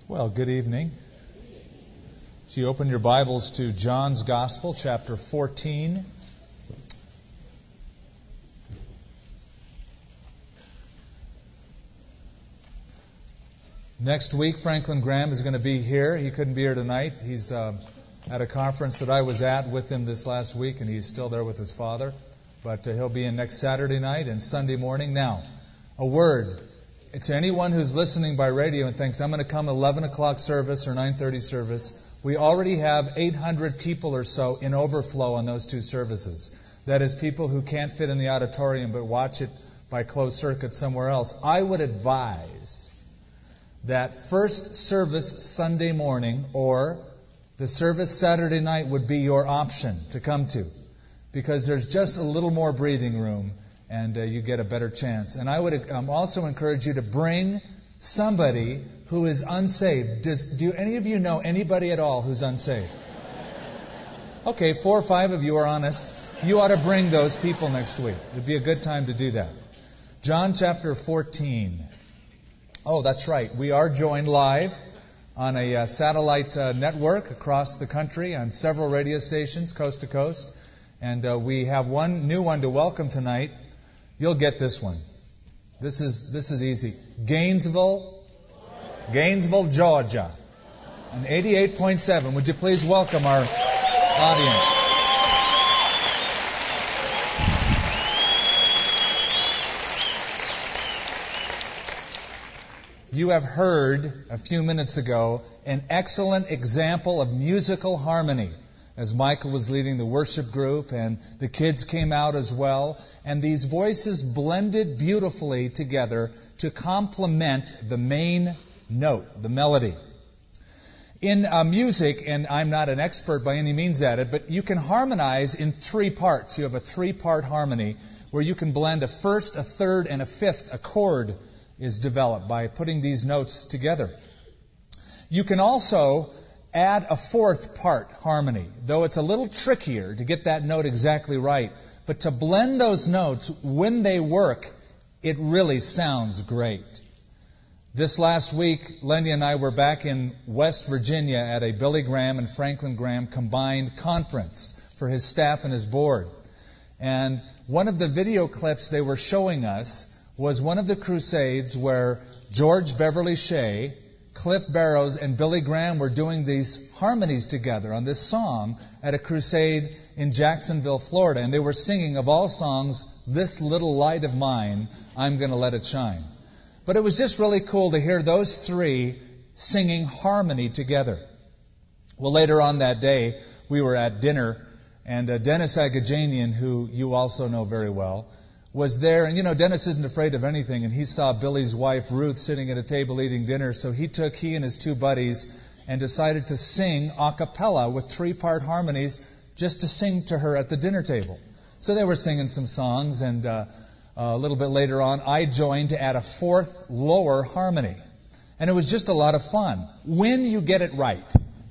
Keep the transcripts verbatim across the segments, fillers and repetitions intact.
Well, good evening. If you open your Bibles to John's Gospel, chapter fourteen. Next week, Franklin Graham is going to be here. He couldn't be here tonight. He's uh, at a conference that I was at with him this last week, and he's still there with his father. But uh, he'll be in next Saturday night and Sunday morning. Now, a word to anyone who's listening by radio and thinks, I'm going to come eleven o'clock service or nine thirty service. We already have eight hundred people or so in overflow on those two services. That is, people who can't fit in the auditorium but watch it by closed circuit somewhere else. I would advise that first service Sunday morning or the service Saturday night would be your option to come to, because there's just a little more breathing room and uh, you get a better chance. And I would um, also encourage you to bring somebody who is unsaved. Does, do any of you know anybody at all who's unsaved? Okay, four or five of you are honest. You ought to bring those people next week. It would be a good time to do that. John chapter fourteen. Oh, that's right. We are joined live on a uh, satellite uh, network across the country on several radio stations, coast to coast. And uh, we have one new one to welcome tonight. You'll get this one. This is this is easy. Gainesville, Gainesville, Georgia, and eighty-eight point seven. Would you please welcome our audience? You have heard a few minutes ago an excellent example of musical harmony as Michael was leading the worship group and the kids came out as well. And these voices blended beautifully together to complement the main note, the melody. In uh, music, and I'm not an expert by any means at it, but you can harmonize in three parts. You have a three-part harmony where you can blend a first, a third, and a fifth. A chord is developed by putting these notes together. You can also add a fourth part harmony, though it's a little trickier to get that note exactly right. But to blend those notes, when they work, it really sounds great. This last week, Lenny and I were back in West Virginia at a Billy Graham and Franklin Graham combined conference for his staff and his board. And one of the video clips they were showing us was one of the crusades where George Beverly Shea, Cliff Barrows, and Billy Graham were doing these harmonies together on this song at a crusade in Jacksonville, Florida. And they were singing, of all songs, This Little Light of Mine, I'm Gonna Let It Shine. But it was just really cool to hear those three singing harmony together. Well, later on that day, we were at dinner, and uh, Dennis Agajanian, who you also know very well, was there. And, you know, Dennis isn't afraid of anything, and he saw Billy's wife, Ruth, sitting at a table eating dinner, so he took he and his two buddies and decided to sing a cappella with three-part harmonies just to sing to her at the dinner table. So they were singing some songs, and uh, a little bit later on, I joined to add a fourth, lower harmony. And it was just a lot of fun, when you get it right.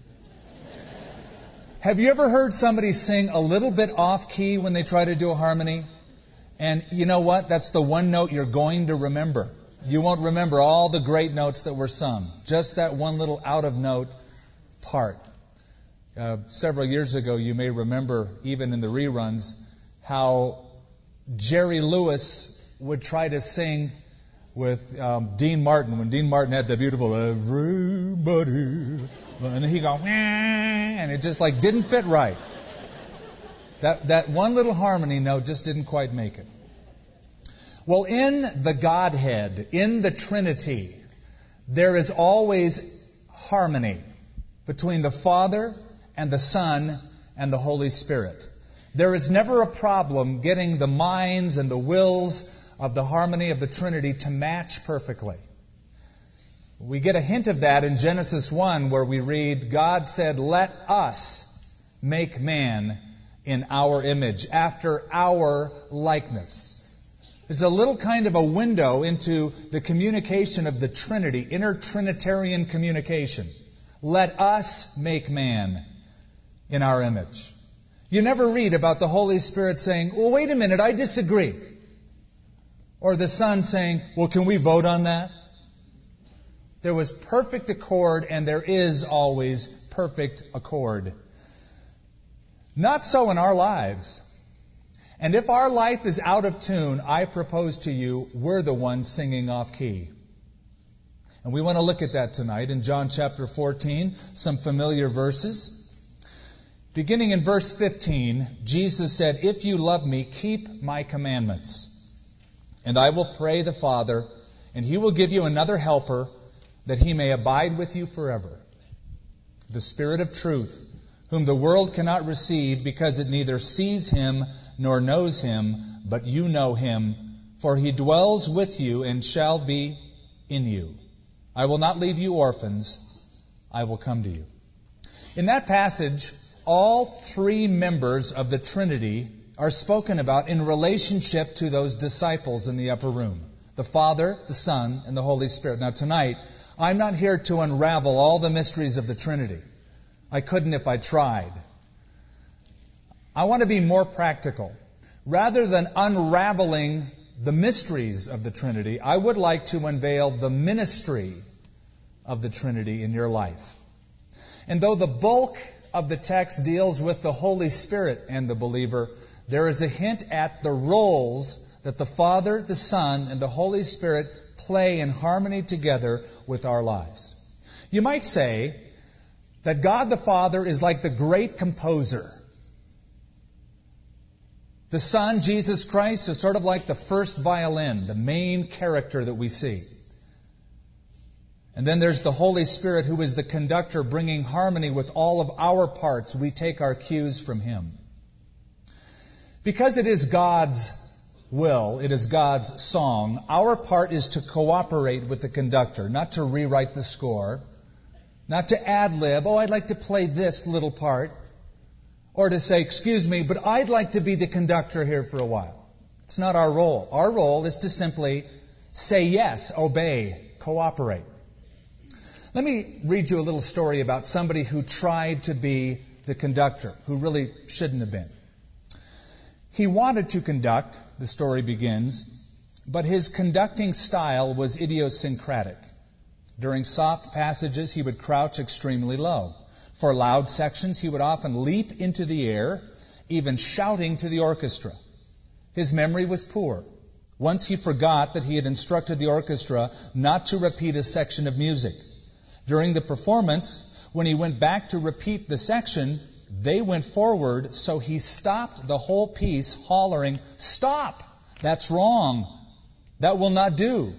Have you ever heard somebody sing a little bit off-key when they try to do a harmony? And you know what? That's the one note you're going to remember. You won't remember all the great notes that were sung. Just that one little out-of-note part. Uh, several years ago, you may remember, even in the reruns, how Jerry Lewis would try to sing with um, Dean Martin. When Dean Martin had the beautiful everybody, and he'd go, and it just like didn't fit right. That that one little harmony note just didn't quite make it. Well, in the Godhead, in the Trinity, there is always harmony between the Father and the Son and the Holy Spirit. There is never a problem getting the minds and the wills of the harmony of the Trinity to match perfectly. We get a hint of that in Genesis one, where we read, God said, let us make man in our image, after our likeness. There's a little kind of a window into the communication of the Trinity, inter-Trinitarian communication. Let us make man in our image. You never read about the Holy Spirit saying, well, wait a minute, I disagree. Or the Son saying, well, can we vote on that? There was perfect accord, and there is always perfect accord. Not so in our lives. And if our life is out of tune, I propose to you, we're the ones singing off key. And we want to look at that tonight in John chapter fourteen, some familiar verses. Beginning in verse fifteen, Jesus said, "If you love me, keep my commandments. And I will pray the Father, and He will give you another helper, that He may abide with you forever. The Spirit of truth, whom the world cannot receive, because it neither sees Him nor knows Him, but you know Him, for He dwells with you and shall be in you. I will not leave you orphans, I will come to you." In that passage, all three members of the Trinity are spoken about in relationship to those disciples in the upper room. The Father, the Son, and the Holy Spirit. Now tonight, I'm not here to unravel all the mysteries of the Trinity. I couldn't if I tried. I want to be more practical. Rather than unraveling the mysteries of the Trinity, I would like to unveil the ministry of the Trinity in your life. And though the bulk of the text deals with the Holy Spirit and the believer, there is a hint at the roles that the Father, the Son, and the Holy Spirit play in harmony together with our lives. You might say that God the Father is like the great composer. The Son, Jesus Christ, is sort of like the first violin, the main character that we see. And then there's the Holy Spirit, who is the conductor, bringing harmony with all of our parts. We take our cues from Him. Because it is God's will, it is God's song, our part is to cooperate with the conductor, not to rewrite the score, not to ad-lib, oh, I'd like to play this little part, or to say, excuse me, but I'd like to be the conductor here for a while. It's not our role. Our role is to simply say yes, obey, cooperate. Let me read you a little story about somebody who tried to be the conductor, who really shouldn't have been. He wanted to conduct, the story begins, but his conducting style was idiosyncratic. During soft passages, he would crouch extremely low. For loud sections, he would often leap into the air, even shouting to the orchestra. His memory was poor. Once he forgot that he had instructed the orchestra not to repeat a section of music. During the performance, when he went back to repeat the section, they went forward, so he stopped the whole piece, hollering, "Stop! That's wrong. That will not do."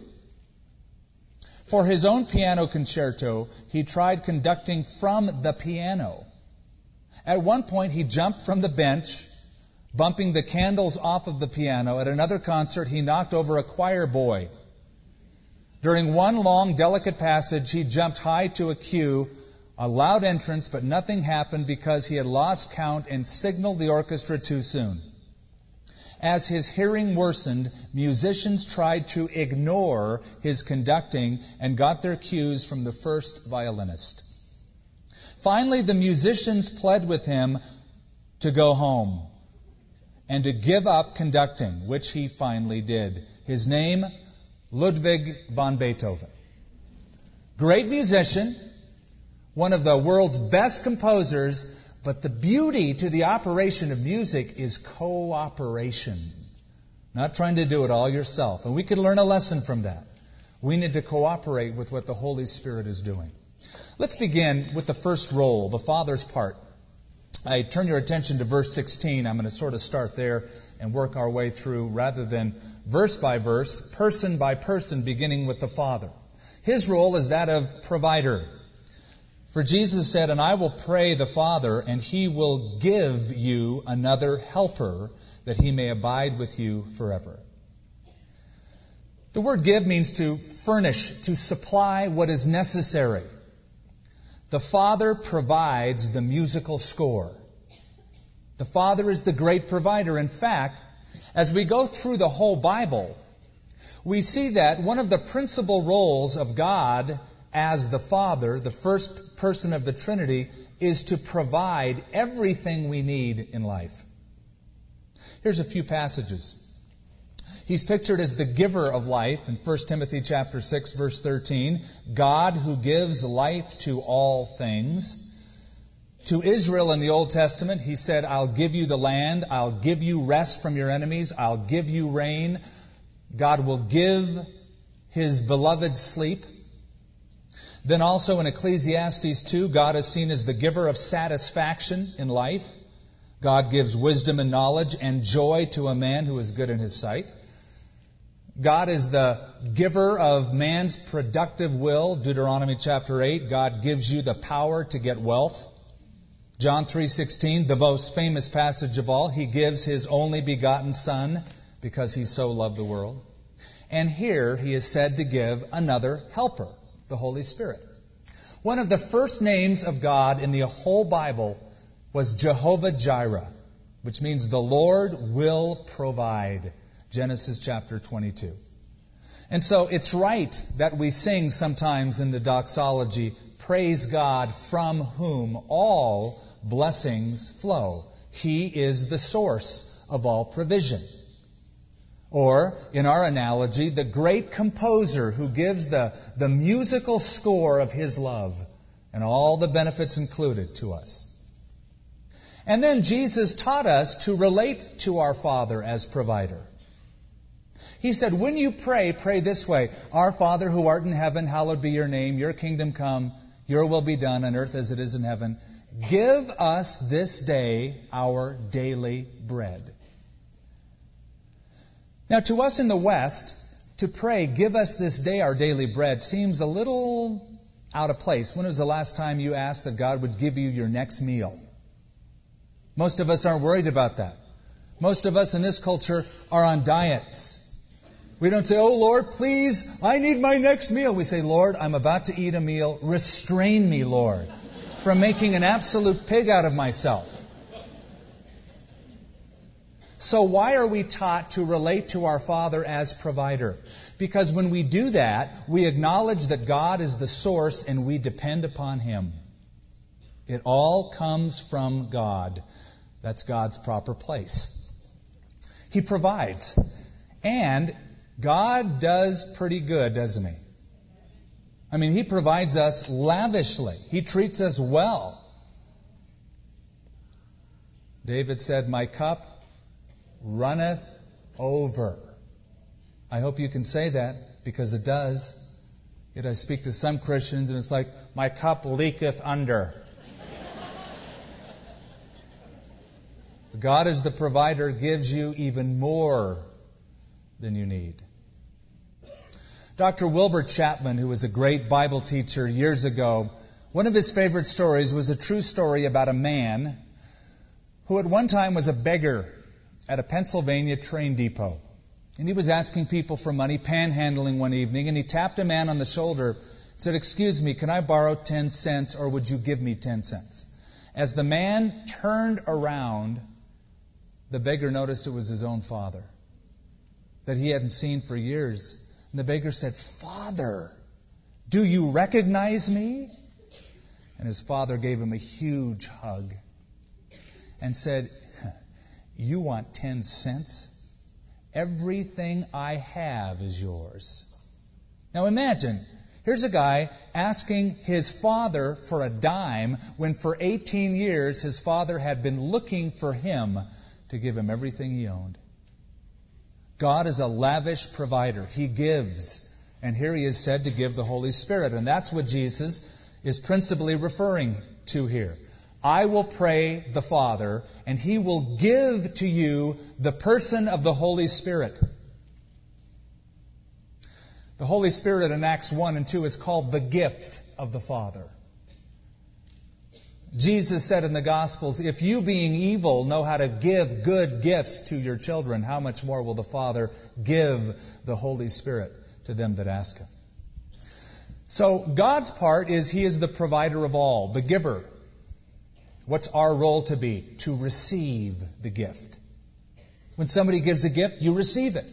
For his own piano concerto, he tried conducting from the piano. At one point, he jumped from the bench, bumping the candles off of the piano. At another concert, he knocked over a choir boy. During one long, delicate passage, he jumped high to a cue, a loud entrance, but nothing happened because he had lost count and signaled the orchestra too soon. As his hearing worsened, musicians tried to ignore his conducting and got their cues from the first violinist. Finally, the musicians pled with him to go home and to give up conducting, which he finally did. His name, Ludwig van Beethoven. Great musician, one of the world's best composers, but the beauty to the operation of music is cooperation. Not trying to do it all yourself. And we could learn a lesson from that. We need to cooperate with what the Holy Spirit is doing. Let's begin with the first role, the Father's part. I turn your attention to verse sixteen. I'm going to sort of start there and work our way through, rather than verse by verse, person by person, beginning with the Father. His role is that of provider. For Jesus said, "And I will pray the Father, and He will give you another helper, that He may abide with you forever." The word give means to furnish, to supply what is necessary. The Father provides the musical score. The Father is the great provider. In fact, as we go through the whole Bible, we see that one of the principal roles of God as the Father, the first person of the Trinity, is to provide everything we need in life. Here's a few passages. He's pictured as the giver of life in First Timothy chapter six, verse thirteen. God who gives life to all things. To Israel in the Old Testament, He said, I'll give you the land, I'll give you rest from your enemies, I'll give you rain. God will give His beloved sleep. Then also in Ecclesiastes two, God is seen as the giver of satisfaction in life. God gives wisdom and knowledge and joy to a man who is good in His sight. God is the giver of man's productive will. Deuteronomy chapter eight, God gives you the power to get wealth. John three sixteen, the most famous passage of all, He gives His only begotten Son because He so loved the world. And here He is said to give another helper, the Holy Spirit. One of the first names of God in the whole Bible was Jehovah Jireh, which means the Lord will provide. Genesis chapter twenty-two. And so it's right that we sing sometimes in the doxology, praise God from whom all blessings flow. He is the source of all provision. Or, in our analogy, the great composer who gives the, the musical score of His love and all the benefits included to us. And then Jesus taught us to relate to our Father as provider. He said, when you pray, pray this way, Our Father who art in heaven, hallowed be your name, your kingdom come, your will be done on earth as it is in heaven. Give us this day our daily bread. Now, to us in the West, to pray, give us this day our daily bread, seems a little out of place. When was the last time you asked that God would give you your next meal? Most of us aren't worried about that. Most of us in this culture are on diets. We don't say, oh Lord, please, I need my next meal. We say, Lord, I'm about to eat a meal. Restrain me, Lord, from making an absolute pig out of myself. So why are we taught to relate to our Father as provider? Because when we do that, we acknowledge that God is the source and we depend upon Him. It all comes from God. That's God's proper place. He provides. And God does pretty good, doesn't He? I mean, He provides us lavishly. He treats us well. David said, my cup runneth over. I hope you can say that, because it does. Yet I speak to some Christians and it's like, my cup leaketh under. God as the provider gives you even more than you need. Doctor Wilbur Chapman, who was a great Bible teacher years ago, one of his favorite stories was a true story about a man who at one time was a beggar at a Pennsylvania train depot. And he was asking people for money, panhandling one evening, and he tapped a man on the shoulder and said, excuse me, can I borrow ten cents or would you give me ten cents? As the man turned around, the beggar noticed it was his own father that he hadn't seen for years. And the beggar said, Father, do you recognize me? And his father gave him a huge hug and said, you want ten cents? Everything I have is yours. Now imagine, here's a guy asking his father for a dime when for eighteen years his father had been looking for him to give him everything he owned. God is a lavish provider. He gives. And here He is said to give the Holy Spirit. And that's what Jesus is principally referring to here. I will pray the Father, and He will give to you the person of the Holy Spirit. The Holy Spirit in Acts one and two is called the gift of the Father. Jesus said in the Gospels, if you being evil know how to give good gifts to your children, how much more will the Father give the Holy Spirit to them that ask Him? So God's part is He is the provider of all, the giver. What's our role to be? To receive the gift. When somebody gives a gift, you receive it.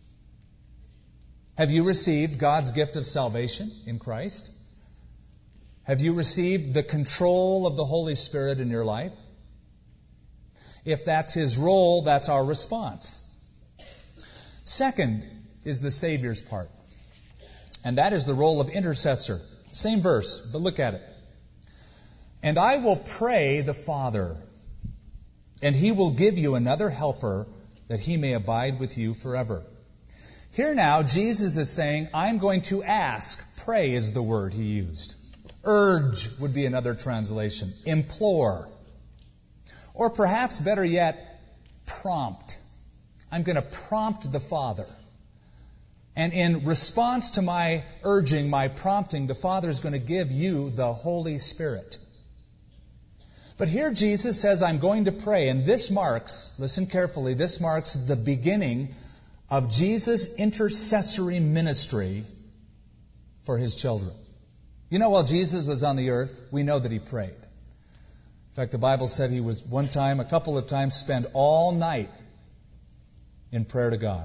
Have you received God's gift of salvation in Christ? Have you received the control of the Holy Spirit in your life? If that's His role, that's our response. Second is the Savior's part. And that is the role of intercessor. Same verse, but look at it. And I will pray the Father, and He will give you another helper, that He may abide with you forever. Here now, Jesus is saying, I'm going to ask. Pray is the word He used. Urge would be another translation. Implore. Or perhaps better yet, prompt. I'm going to prompt the Father. And in response to my urging, my prompting, the Father is going to give you the Holy Spirit. But here Jesus says, I'm going to pray. And this marks, listen carefully, this marks the beginning of Jesus' intercessory ministry for His children. You know, while Jesus was on the earth, we know that He prayed. In fact, the Bible said He was one time, a couple of times, spend all night in prayer to God.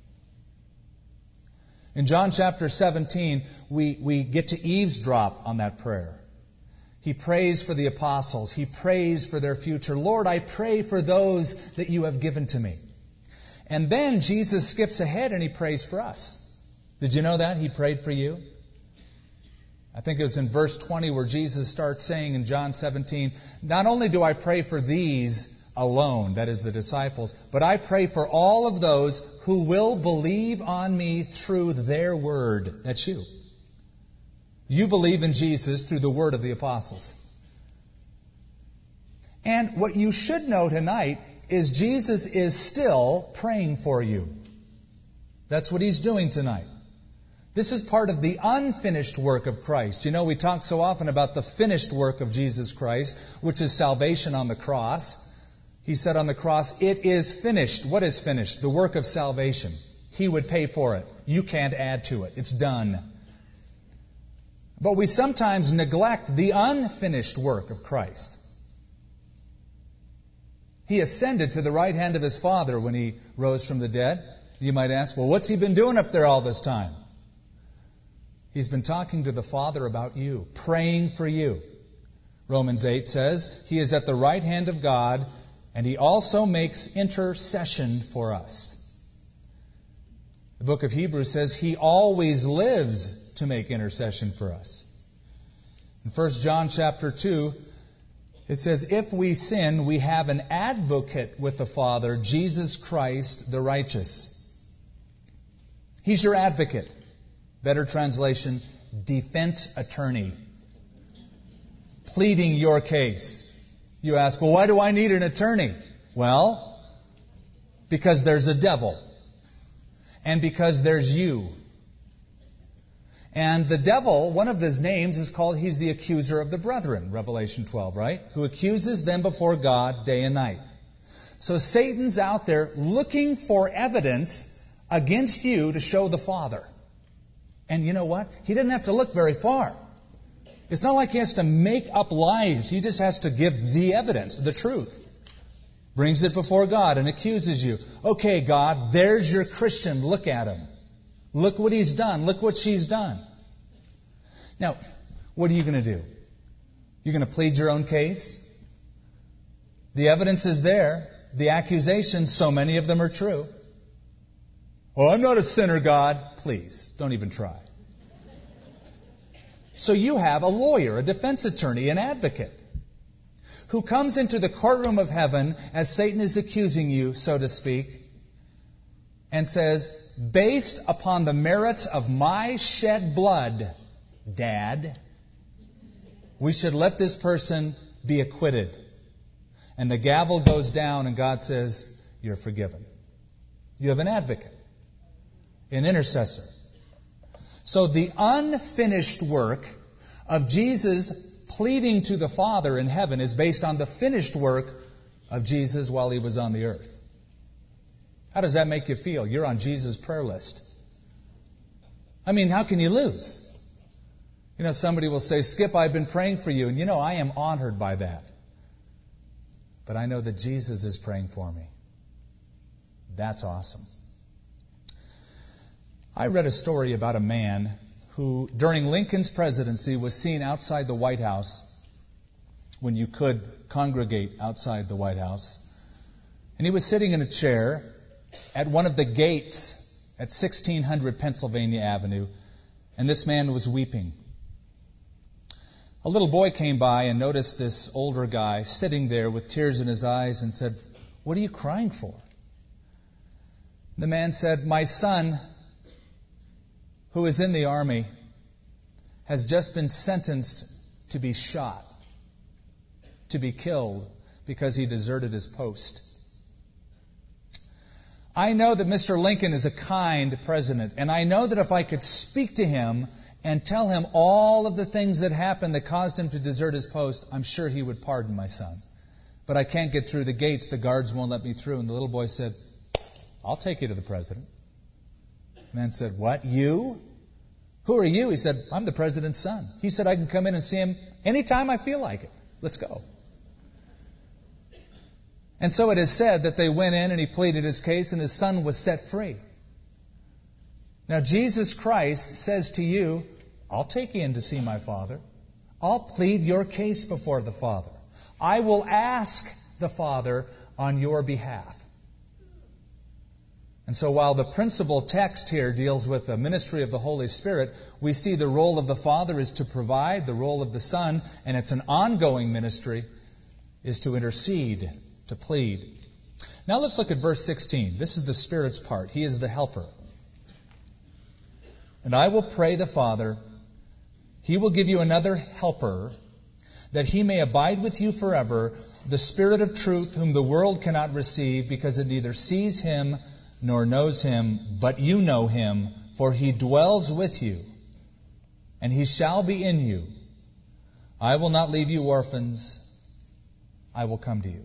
In John chapter seventeen, we, we get to eavesdrop on that prayer. He prays for the apostles. He prays for their future. Lord, I pray for those that you have given to me. And then Jesus skips ahead and He prays for us. Did you know that? He prayed for you. I think it was in verse twenty where Jesus starts saying in John seventeen, not only do I pray for these alone, that is the disciples, but I pray for all of those who will believe on me through their word. That's you. You believe in Jesus through the word of the apostles. And what you should know tonight is Jesus is still praying for you. That's what He's doing tonight. This is part of the unfinished work of Christ. You know, we talk so often about the finished work of Jesus Christ, which is salvation on the cross. He said on the cross, it is finished. What is finished? The work of salvation. He would pay for it. You can't add to it. It's done. But we sometimes neglect the unfinished work of Christ. He ascended to the right hand of His Father when He rose from the dead. You might ask, well, what's He been doing up there all this time? He's been talking to the Father about you, praying for you. Romans eight says, He is at the right hand of God, and He also makes intercession for us. The book of Hebrews says He always lives to make intercession for us. In First John chapter two, it says, if we sin, we have an advocate with the Father, Jesus Christ the righteous. He's your advocate. Better translation, defense attorney. Pleading your case. You ask, well, why do I need an attorney? Well, because there's a devil. And because there's you. And the devil, one of his names is called, he's the accuser of the brethren, Revelation twelve, right? Who accuses them before God day and night. So Satan's out there looking for evidence against you to show the Father. And you know what? He doesn't have to look very far. It's not like he has to make up lies. He just has to give the evidence, the truth. Brings it before God and accuses you. Okay, God, there's your Christian. Look at him. Look what he's done. Look what she's done. Now, what are you going to do? You're going to plead your own case? The evidence is there. The accusations, so many of them are true. Oh, I'm not a sinner, God. Please, don't even try. So you have a lawyer, a defense attorney, an advocate, who comes into the courtroom of heaven as Satan is accusing you, so to speak, and says, based upon the merits of my shed blood, Dad, we should let this person be acquitted. And the gavel goes down and God says, you're forgiven. You have an advocate, an intercessor. So the unfinished work of Jesus pleading to the Father in heaven is based on the finished work of Jesus while He was on the earth. How does that make you feel? You're on Jesus' prayer list. I mean, how can you lose? You know, somebody will say, Skip, I've been praying for you. And you know, I am honored by that. But I know that Jesus is praying for me. That's awesome. I read a story about a man who, during Lincoln's presidency, was seen outside the White House when you could congregate outside the White House. And he was sitting in a chair at one of the gates at sixteen hundred Pennsylvania Avenue, and this man was weeping. A little boy came by and noticed this older guy sitting there with tears in his eyes and said, "What are you crying for?" The man said, "My son, who is in the army, has just been sentenced to be shot, to be killed, because he deserted his post. I know that Mister Lincoln is a kind president, and I know that if I could speak to him and tell him all of the things that happened that caused him to desert his post, I'm sure he would pardon my son. But I can't get through the gates. The guards won't let me through." And the little boy said, "I'll take you to the president." The man said, "What? You? Who are you?" He said, "I'm the president's son. He said I can come in and see him anytime I feel like it. Let's go." And so it is said that they went in and he pleaded his case and his son was set free. Now Jesus Christ says to you, "I'll take you in to see my Father. I'll plead your case before the Father. I will ask the Father on your behalf." And so while the principal text here deals with the ministry of the Holy Spirit, we see the role of the Father is to provide, the role of the Son, and it's an ongoing ministry, is to intercede, to plead. Now let's look at verse sixteen. This is the Spirit's part. He is the helper. "And I will pray the Father, He will give you another helper, that He may abide with you forever, the Spirit of truth, whom the world cannot receive, because it neither sees Him nor knows Him, but you know Him, for He dwells with you, and He shall be in you. I will not leave you orphans. I will come to you."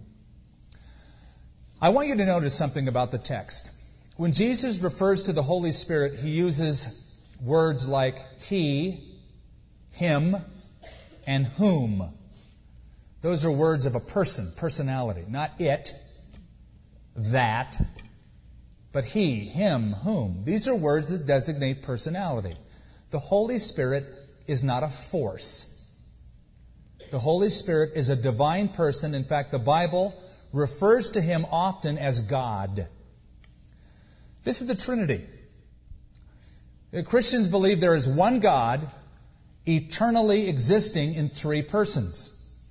I want you to notice something about the text. When Jesus refers to the Holy Spirit, He uses words like He, Him, and whom. Those are words of a person, personality, not it, that, but He, Him, whom. These are words that designate personality. The Holy Spirit is not a force. The Holy Spirit is a divine person. In fact, the Bible refers to Him often as God. This is the Trinity. Christians believe there is one God, eternally existing in three persons.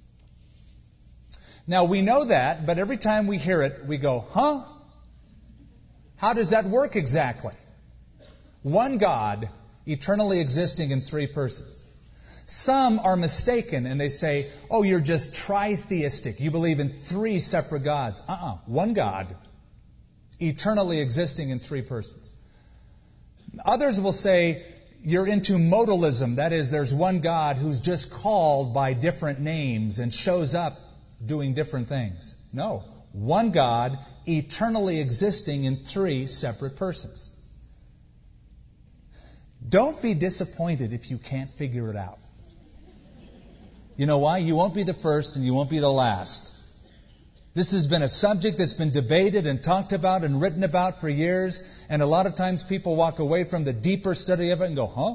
Now, we know that, but every time we hear it, we go, huh? How does that work exactly? One God, eternally existing in three persons. Some are mistaken and they say, "Oh, you're just tritheistic. You believe in three separate gods." Uh-uh. One God, eternally existing in three persons. Others will say, you're into modalism. That is, there's one God who's just called by different names and shows up doing different things. No. One God, eternally existing in three separate persons. Don't be disappointed if you can't figure it out. You know why? You won't be the first and you won't be the last. This has been a subject that's been debated and talked about and written about for years, and a lot of times people walk away from the deeper study of it and go, huh?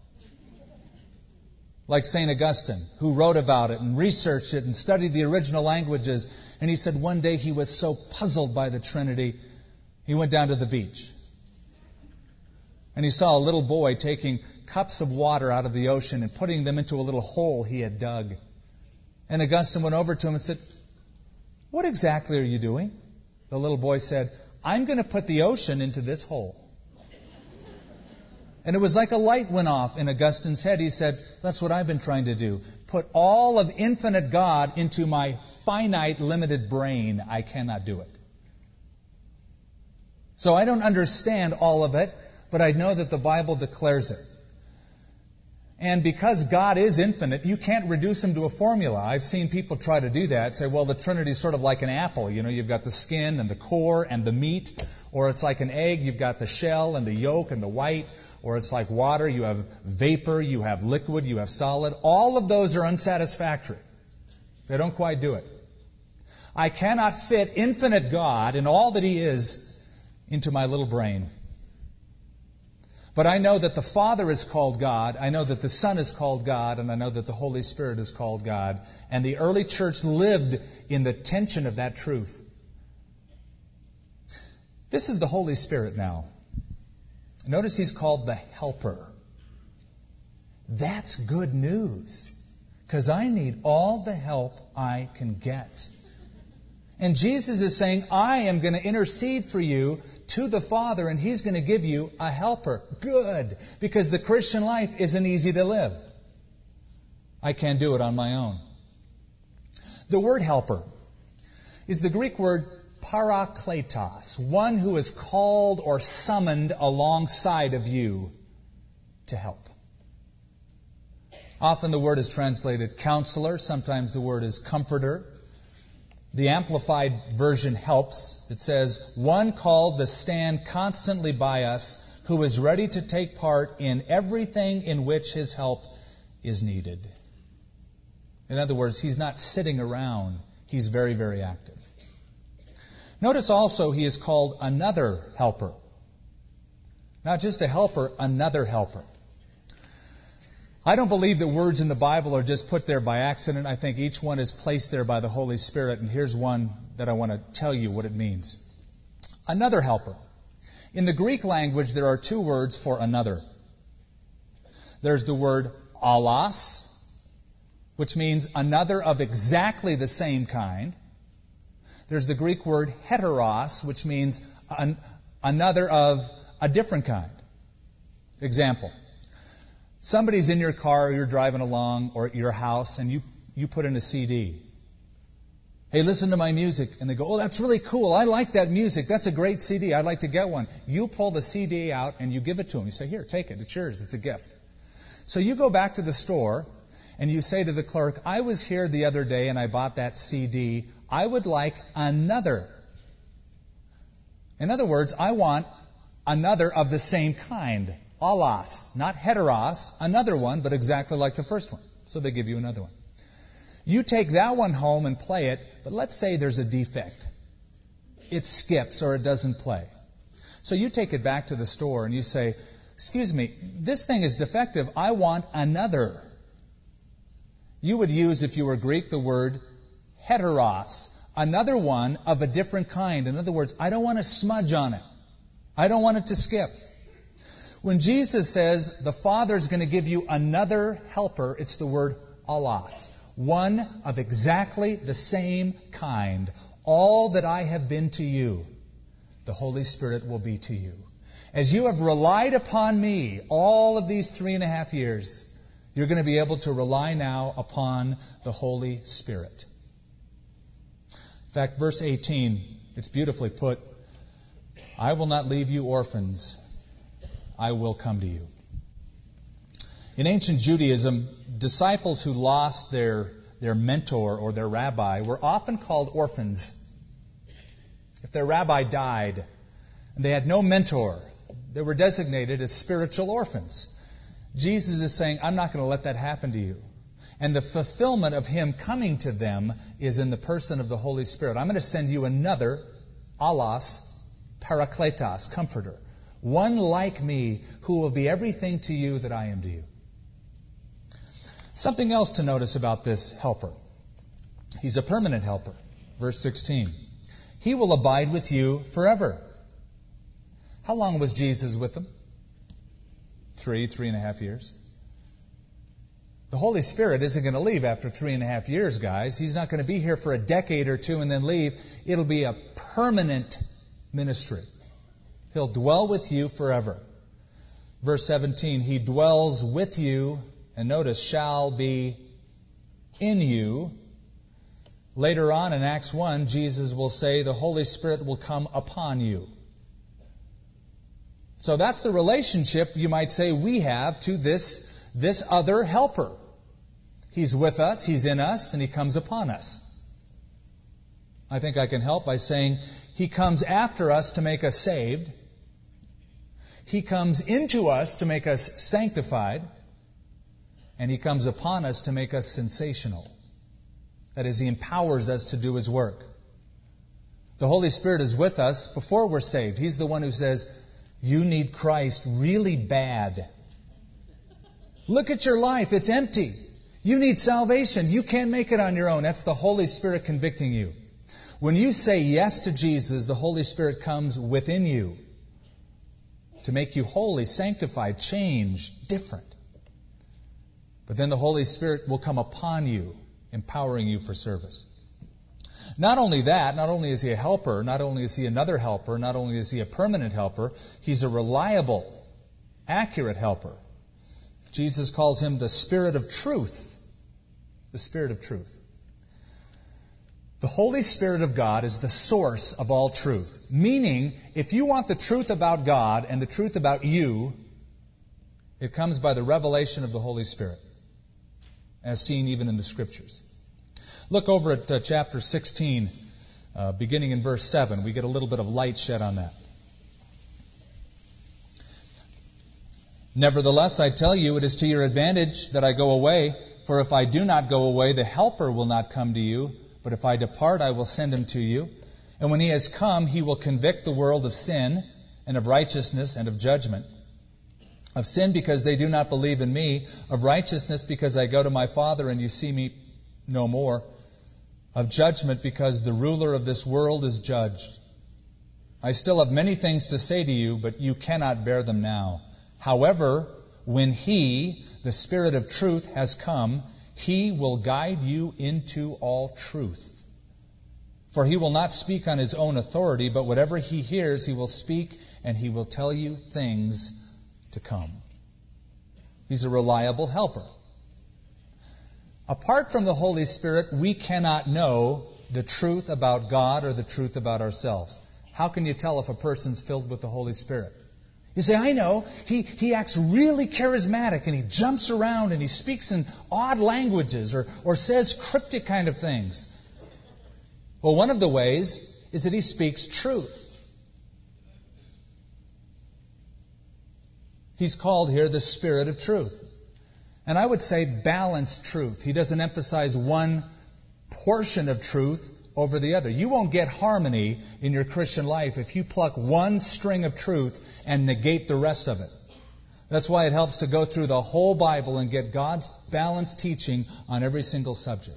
Like Saint Augustine, who wrote about it and researched it and studied the original languages, and he said one day he was so puzzled by the Trinity, he went down to the beach. And he saw a little boy taking cups of water out of the ocean and putting them into a little hole he had dug. And Augustine went over to him and said, "What exactly are you doing?" The little boy said, "I'm going to put the ocean into this hole." And it was like a light went off in Augustine's head. He said, "That's what I've been trying to do. Put all of infinite God into my finite, limited brain. I cannot do it. So I don't understand all of it, but I know that the Bible declares it. And because God is infinite, you can't reduce Him to a formula. I've seen people try to do that. Say, well, the Trinity is sort of like an apple. You know, you've got the skin and the core and the meat. Or it's like an egg. You've got the shell and the yolk and the white. Or it's like water. You have vapor. You have liquid. You have solid. All of those are unsatisfactory. They don't quite do it. I cannot fit infinite God and all that He is into my little brain. But I know that the Father is called God, I know that the Son is called God, and I know that the Holy Spirit is called God. And the early church lived in the tension of that truth. This is the Holy Spirit now. Notice he's called the helper. That's good news, because I need all the help I can get. And Jesus is saying, I am going to intercede for you to the Father, and He's going to give you a helper. Good, because the Christian life isn't easy to live. I can't do it on my own. The word helper is the Greek word parakletos, one who is called or summoned alongside of you to help. Often the word is translated counselor. Sometimes the word is comforter. The Amplified Version helps. It says, one called to stand constantly by us, who is ready to take part in everything in which his help is needed. In other words, he's not sitting around. He's very, very active. Notice also he is called another helper. Not just a helper, another helper. I don't believe that words in the Bible are just put there by accident. I think each one is placed there by the Holy Spirit. And here's one that I want to tell you what it means. Another helper. In the Greek language, there are two words for another. There's the word allos, which means another of exactly the same kind. There's the Greek word heteros, which means an, another of a different kind. Example. Somebody's in your car, or you're driving along, or at your house, and you, you put in a C D. Hey, listen to my music. And they go, oh, that's really cool. I like that music. That's a great C D. I'd like to get one. You pull the C D out and you give it to them. You say, here, take it. It's yours. It's a gift. So you go back to the store and you say to the clerk, I was here the other day and I bought that C D. I would like another. In other words, I want another of the same kind. Allos, not heteros, another one, but exactly like the first one. So they give you another one. You take that one home and play it, but let's say there's a defect. It skips or it doesn't play. So you take it back to the store and you say, excuse me, this thing is defective. I want another. You would use, if you were Greek, the word heteros, another one of a different kind. In other words, I don't want a smudge on it. I don't want it to skip. When Jesus says the Father's going to give you another helper, it's the word allos. One of exactly the same kind. All that I have been to you, the Holy Spirit will be to you. As you have relied upon me all of these three and a half years, you're going to be able to rely now upon the Holy Spirit. In fact, verse eighteen, it's beautifully put, I will not leave you orphans. I will come to you. In ancient Judaism, disciples who lost their, their mentor or their rabbi were often called orphans. If their rabbi died and they had no mentor, they were designated as spiritual orphans. Jesus is saying, I'm not going to let that happen to you. And the fulfillment of Him coming to them is in the person of the Holy Spirit. I'm going to send you another, allos, parakletos, comforter. One like me who will be everything to you that I am to you. Something else to notice about this helper. He's a permanent helper. Verse sixteen. He will abide with you forever. How long was Jesus with them? Three, three and a half years. The Holy Spirit isn't going to leave after three and a half years, guys. He's not going to be here for a decade or two and then leave. It'll be a permanent ministry. He'll dwell with you forever. Verse seventeen, He dwells with you, and notice, shall be in you. Later on in Acts one, Jesus will say, the Holy Spirit will come upon you. So that's the relationship, you might say, we have to this, this other helper. He's with us, He's in us, and He comes upon us. I think I can help by saying, He comes after us to make us saved. He comes into us to make us sanctified. And He comes upon us to make us sensational. That is, He empowers us to do His work. The Holy Spirit is with us before we're saved. He's the one who says, you need Christ really bad. Look at your life. It's empty. You need salvation. You can't make it on your own. That's the Holy Spirit convicting you. When you say yes to Jesus, the Holy Spirit comes within you. to make you holy, sanctified, changed, different. But then the Holy Spirit will come upon you, empowering you for service. Not only that, not only is He a helper, not only is He another helper, not only is He a permanent helper, He's a reliable, accurate helper. Jesus calls Him the Spirit of truth. The Spirit of truth. The Holy Spirit of God is the source of all truth. Meaning, if you want the truth about God and the truth about you, it comes by the revelation of the Holy Spirit, as seen even in the Scriptures. Look over at uh, chapter sixteen, uh, beginning in verse seven. We get a little bit of light shed on that. Nevertheless, I tell you, it is to your advantage that I go away, for if I do not go away, the Helper will not come to you. But if I depart, I will send Him to you. And when He has come, He will convict the world of sin, and of righteousness, and of judgment. Of sin, because they do not believe in me. Of righteousness, because I go to my Father, and you see me no more. Of judgment, because the ruler of this world is judged. I still have many things to say to you, but you cannot bear them now. However, when He, the Spirit of truth, has come, He will guide you into all truth. For He will not speak on His own authority, but whatever He hears, He will speak, and He will tell you things to come. He's a reliable helper. Apart from the Holy Spirit, we cannot know the truth about God or the truth about ourselves. How can you tell if a person's filled with the Holy Spirit? You say, I know, he, he acts really charismatic and he jumps around and he speaks in odd languages or, or says cryptic kind of things. Well, one of the ways is that he speaks truth. He's called here the Spirit of truth. And I would say balanced truth. He doesn't emphasize one portion of truth over the other. You won't get harmony in your Christian life if you pluck one string of truth and negate the rest of it. That's why it helps to go through the whole Bible and get God's balanced teaching on every single subject.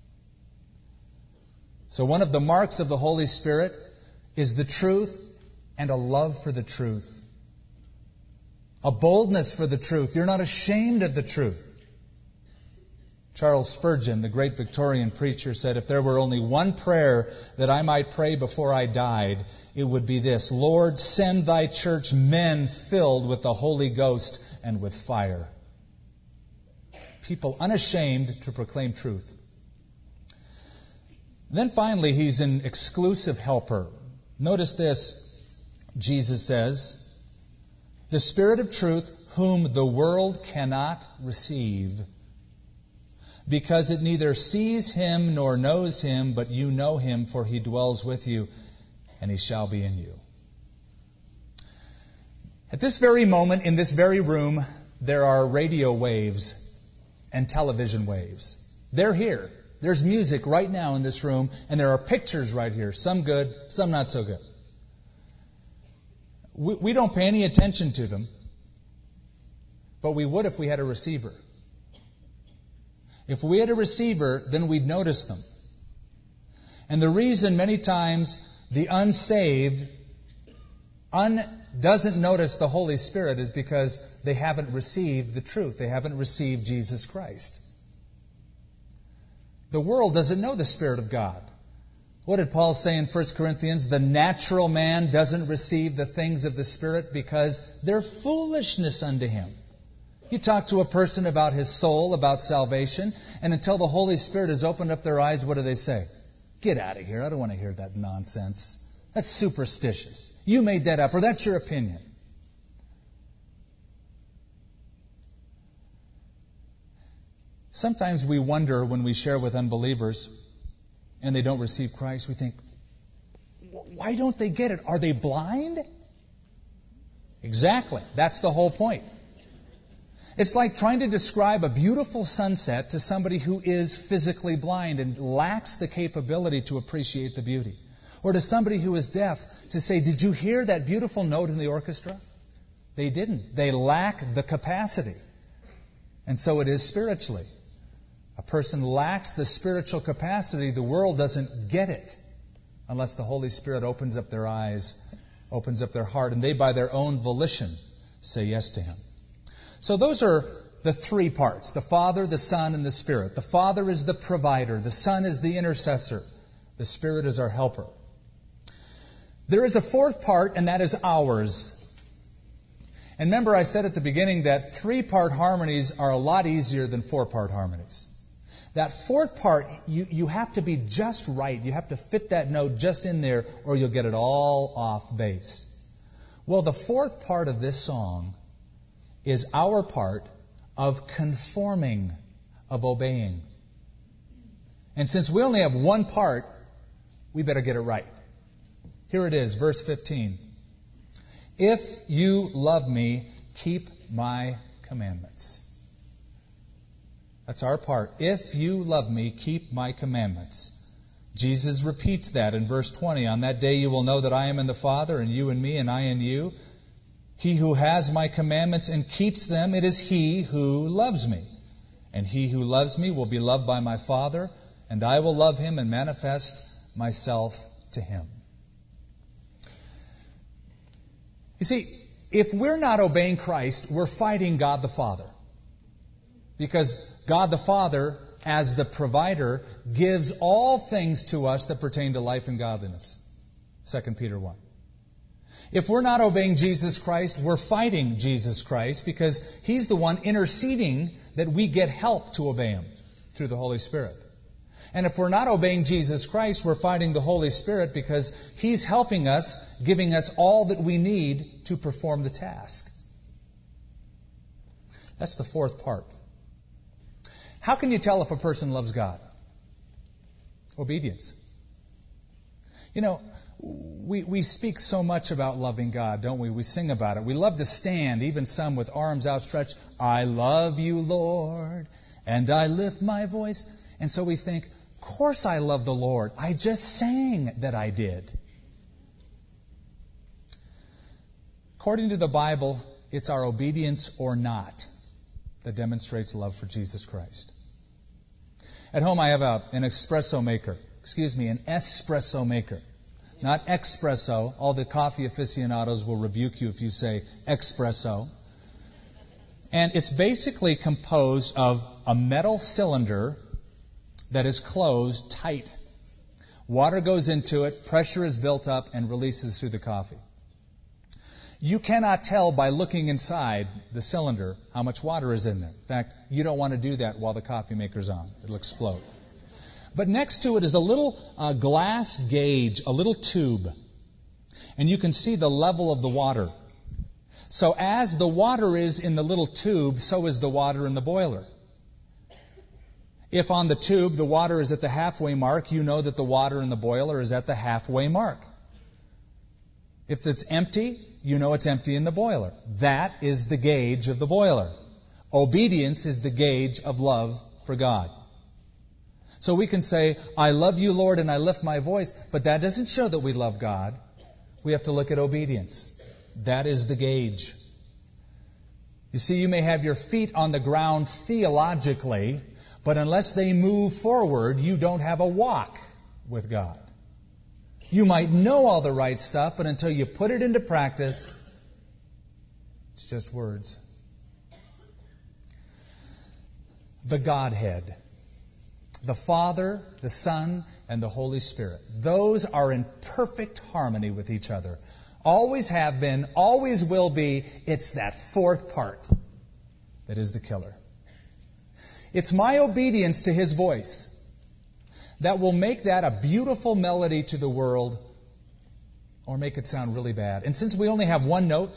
So one of the marks of the Holy Spirit is the truth and a love for the truth. A boldness for the truth. You're not ashamed of the truth. Charles Spurgeon, the great Victorian preacher, said, if there were only one prayer that I might pray before I died, it would be this: Lord, send Thy church men filled with the Holy Ghost and with fire. People unashamed to proclaim truth. Then finally, He's an exclusive helper. Notice this. Jesus says, the Spirit of truth, whom the world cannot receive, because it neither sees Him nor knows Him, but you know Him, for He dwells with you, and He shall be in you. At this very moment, in this very room, there are radio waves and television waves. They're here. There's music right now in this room, and there are pictures right here. Some good, some not so good. We, we don't pay any attention to them, but we would if we had a receiver. If we had a receiver, then we'd notice them. And the reason many times the unsaved un, doesn't notice the Holy Spirit is because they haven't received the truth. They haven't received Jesus Christ. The world doesn't know the Spirit of God. What did Paul say in First Corinthians? The natural man doesn't receive the things of the Spirit because they're foolishness unto him. You talk to a person about his soul, about salvation, and until the Holy Spirit has opened up their eyes, what do they say? Get out of here. I don't want to hear that nonsense. That's superstitious. You made that up, or that's your opinion. Sometimes we wonder when we share with unbelievers and they don't receive Christ, we think, why don't they get it? Are they blind? Exactly. That's the whole point. It's like trying to describe a beautiful sunset to somebody who is physically blind and lacks the capability to appreciate the beauty. Or to somebody who is deaf to say, did you hear that beautiful note in the orchestra? They didn't. They lack the capacity. And so it is spiritually. A person lacks the spiritual capacity. The world doesn't get it unless the Holy Spirit opens up their eyes opens up their heart, and they by their own volition say yes to Him. So those are the three parts, the Father, the Son, and the Spirit. The Father is the provider. The Son is the intercessor. The Spirit is our helper. There is a fourth part, and that is ours. And remember, I said at the beginning that three-part harmonies are a lot easier than four-part harmonies. That fourth part, you, you have to be just right. You have to fit that note just in there, or you'll get it all off base. Well, the fourth part of this song is our part of conforming, of obeying. And since we only have one part, we better get it right. Here it is, verse fifteen. If you love me, keep my commandments. That's our part. If you love me, keep my commandments. Jesus repeats that in verse twenty. On that day you will know that I am in the Father, and you in me, and I in you. He who has my commandments and keeps them, it is he who loves me. And he who loves me will be loved by my Father, and I will love him and manifest myself to him. You see, if we're not obeying Christ, we're fighting God the Father. Because God the Father, as the provider, gives all things to us that pertain to life and godliness. Second Peter one. If we're not obeying Jesus Christ, we're fighting Jesus Christ because He's the one interceding that we get help to obey Him through the Holy Spirit. And if we're not obeying Jesus Christ, we're fighting the Holy Spirit because He's helping us, giving us all that we need to perform the task. That's the fourth part. How can you tell if a person loves God? Obedience. You know, we, we speak so much about loving God, don't we? We sing about it. We love to stand, even some with arms outstretched. I love you, Lord, and I lift my voice. And so we think, of course I love the Lord. I just sang that I did. According to the Bible, it's our obedience or not that demonstrates love for Jesus Christ. At home I have a, an espresso maker. Excuse me, an espresso maker. Not espresso. All the coffee aficionados will rebuke you if you say espresso. And it's basically composed of a metal cylinder that is closed tight. Water goes into it, pressure is built up, and releases through the coffee. You cannot tell by looking inside the cylinder how much water is in there. In fact, you don't want to do that while the coffee maker's on. It'll explode. But next to it is a little uh, glass gauge, a little tube. And you can see the level of the water. So as the water is in the little tube, so is the water in the boiler. If on the tube the water is at the halfway mark, you know that the water in the boiler is at the halfway mark. If it's empty, you know it's empty in the boiler. That is the gauge of the boiler. Obedience is the gauge of love for God. So we can say, I love you, Lord, and I lift my voice, but that doesn't show that we love God. We have to look at obedience. That is the gauge. You see, you may have your feet on the ground theologically, but unless they move forward, you don't have a walk with God. You might know all the right stuff, but until you put it into practice, it's just words. The Godhead. The Father, the Son, and the Holy Spirit. Those are in perfect harmony with each other. Always have been, always will be. It's that fourth part that is the killer. It's my obedience to His voice that will make that a beautiful melody to the world or make it sound really bad. And since we only have one note,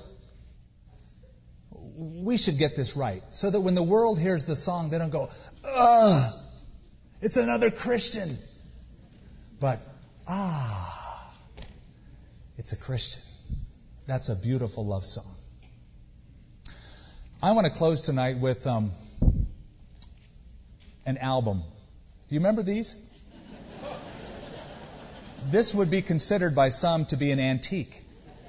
we should get this right so that when the world hears the song, they don't go, ugh, it's another Christian. But, ah, it's a Christian. That's a beautiful love song. I want to close tonight with um, an album. Do you remember these? This would be considered by some to be an antique.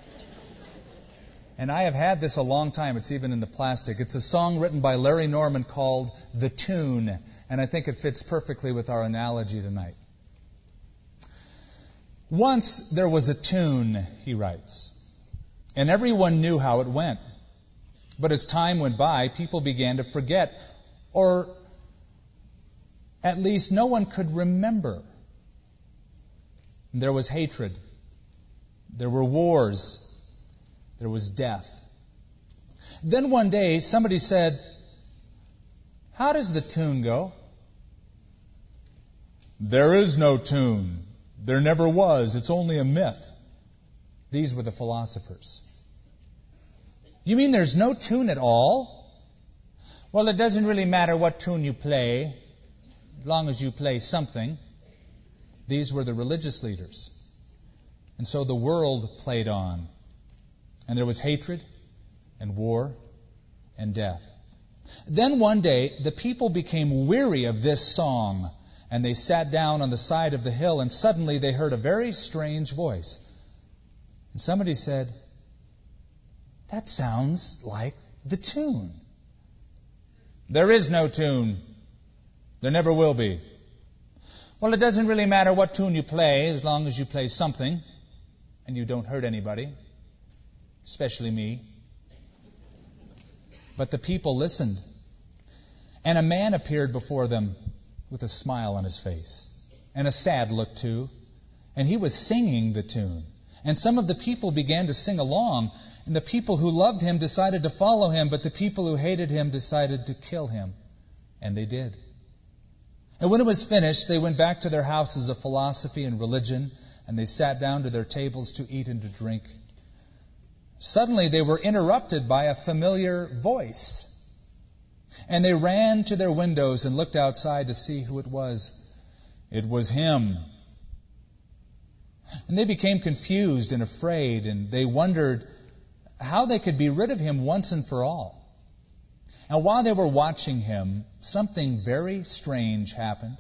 And I have had this a long time. It's even in the plastic. It's a song written by Larry Norman called The Tune. And I think it fits perfectly with our analogy tonight. Once there was a tune, he writes. And everyone knew how it went. But as time went by, people began to forget, or at least no one could remember. There was hatred. There were wars. There was death. Then one day, somebody said, "How does the tune go?" "There is no tune. There never was. It's only a myth." These were the philosophers. "You mean there's no tune at all?" "Well, it doesn't really matter what tune you play, as long as you play something." These were the religious leaders. And so the world played on. And there was hatred and war and death. Then one day, the people became weary of this song, and they sat down on the side of the hill, and suddenly they heard a very strange voice. And somebody said, "That sounds like the tune." "There is no tune. There never will be." "Well, it doesn't really matter what tune you play, as long as you play something, and you don't hurt anybody, especially me." But the people listened, and a man appeared before them with a smile on his face, and a sad look too, and he was singing the tune. And some of the people began to sing along, and the people who loved him decided to follow him, but the people who hated him decided to kill him. And they did. And when it was finished, they went back to their houses of philosophy and religion, and they sat down to their tables to eat and to drink. Suddenly they were interrupted by a familiar voice. And they ran to their windows and looked outside to see who it was. It was him. And they became confused and afraid, and they wondered how they could be rid of him once and for all. And while they were watching him, something very strange happened.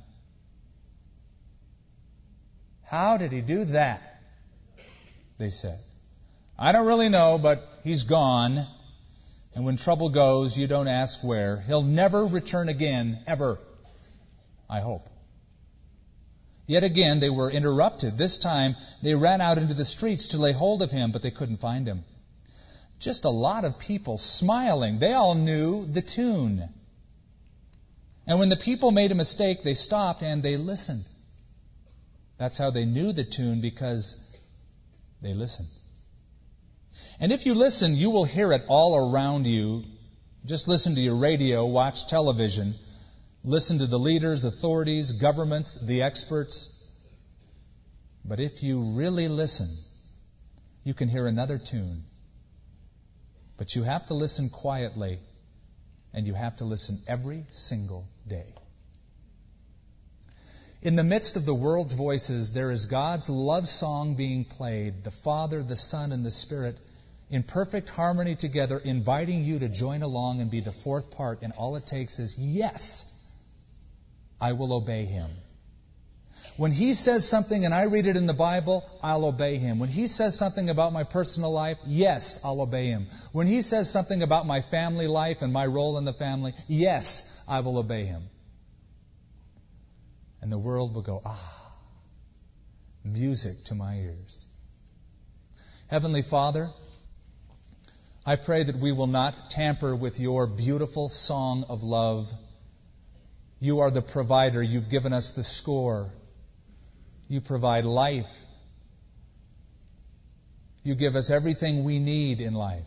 "How did he do that?" they said. "I don't really know, but he's gone. And when trouble goes, you don't ask where. He'll never return again, ever. I hope." Yet again they were interrupted. This time they ran out into the streets to lay hold of him, but they couldn't find him. Just a lot of people smiling. They all knew the tune. And when the people made a mistake, they stopped and they listened. That's how they knew the tune, because they listened. And if you listen, you will hear it all around you. Just listen to your radio, watch television, listen to the leaders, authorities, governments, the experts. But if you really listen, you can hear another tune. But you have to listen quietly, and you have to listen every single day. In the midst of the world's voices, there is God's love song being played, the Father, the Son, and the Spirit, in perfect harmony together, inviting you to join along and be the fourth part, and all it takes is, yes, I will obey Him. When He says something and I read it in the Bible, I'll obey Him. When He says something about my personal life, yes, I'll obey Him. When He says something about my family life and my role in the family, yes, I will obey Him. And the world will go, ah, music to my ears. Heavenly Father, I pray that we will not tamper with your beautiful song of love. You are the provider. You've given us the score. You provide life. You give us everything we need in life.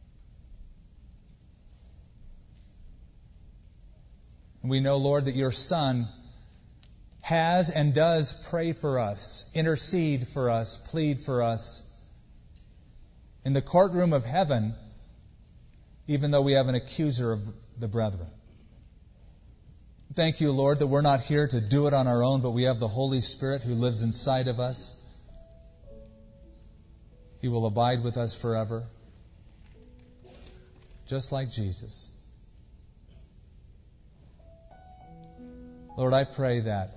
And we know, Lord, that your Son has and does pray for us, intercede for us, plead for us in the courtroom of heaven, even though we have an accuser of the brethren. Thank you, Lord, that we're not here to do it on our own, but we have the Holy Spirit who lives inside of us. He will abide with us forever, just like Jesus. Lord, I pray that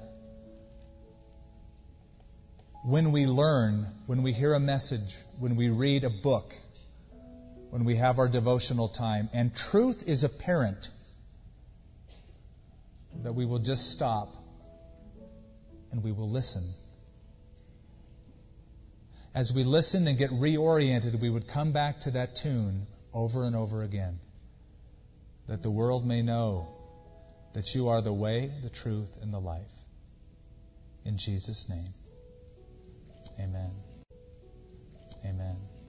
when we learn, when we hear a message, when we read a book, when we have our devotional time, and truth is apparent, that we will just stop and we will listen. as we listened and get reoriented, we would come back to that tune over and over again, that the world may know that you are the way, the truth, and the life. In Jesus' name, amen.